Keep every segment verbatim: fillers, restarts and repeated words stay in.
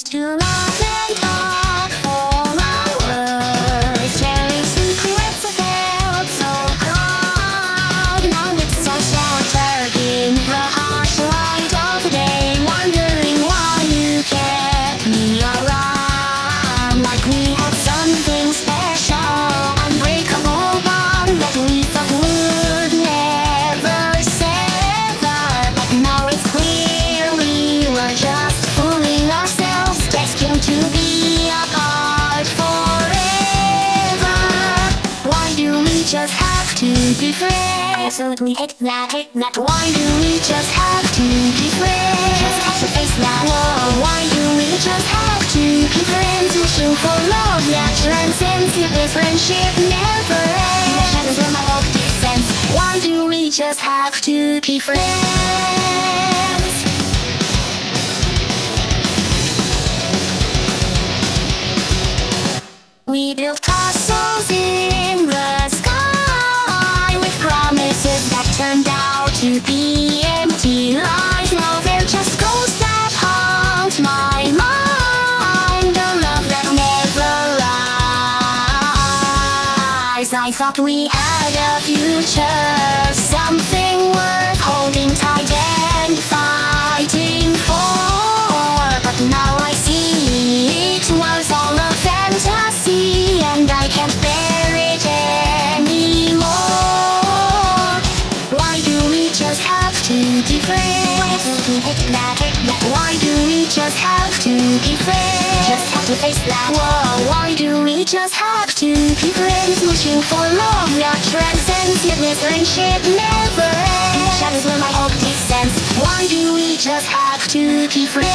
used to laugh and talk for hours, sharing secrets that felt so proud. Now it's so sheltered in the harsh light of the day, wondering why you kept me around. Like we had something special, unbreakable bond that we thought would never sever. But now it's clear we were just fooling ourselves, destined to be apart forever. Why do we just have to be friends? Absolutely hate that, hate that. Why do we just have to be friends? Just have to face that. Whoa, why do we just have to be friends? Wishing for love that transcends, if this friendship never ends. The shadows where my hope descends. Why do we just have to be friends? We built castles in the sky with promises that turned out to be empty lies. Now they're just ghosts that haunt my mind, a love that never lies. I thought we had a future, something worth holding tight and fighting for. But now I see it was all a fantasy, and I can't bear it anymore. Why do we just have to be friends? Why do we just have to be friends? Just have to face that. Whoa, why do we just have to be friends? Wishing for love that transcends, yet this friendship never ends. Shadows where my hope descends. Why do we just have to be friends?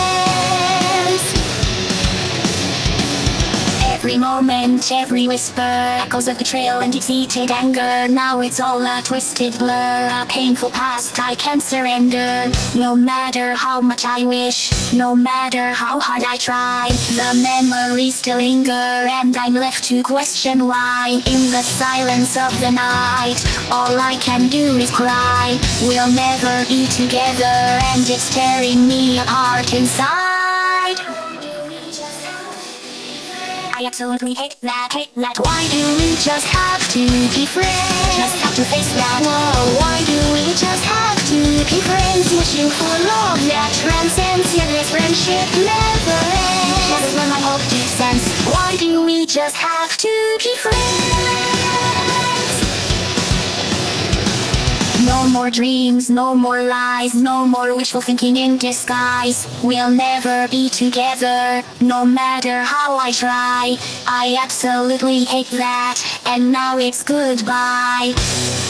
Every moment, every whisper, echoes of betrayal and deep-seated anger. Now it's all a twisted blur, a painful past I can't surrender. No matter how much I wish, no matter how hard I try, the memories still linger, and I'm left to question why. In the silence of the night, all I can do is cry. We'll never be together, and it's tearing me apart inside. I absolutely hate that, hate that. Why do we just have to be friends? Just have to face that. Whoa, why do we just have to be friends? Wishing for love that transcends, yet this friendship never ends. Shadows where my hope descends. Why do we just have to be friends? No more dreams, no more lies, no more wishful thinking in disguise. We'll never be together, no matter how I try. I absolutely hate that, and now it's goodbye.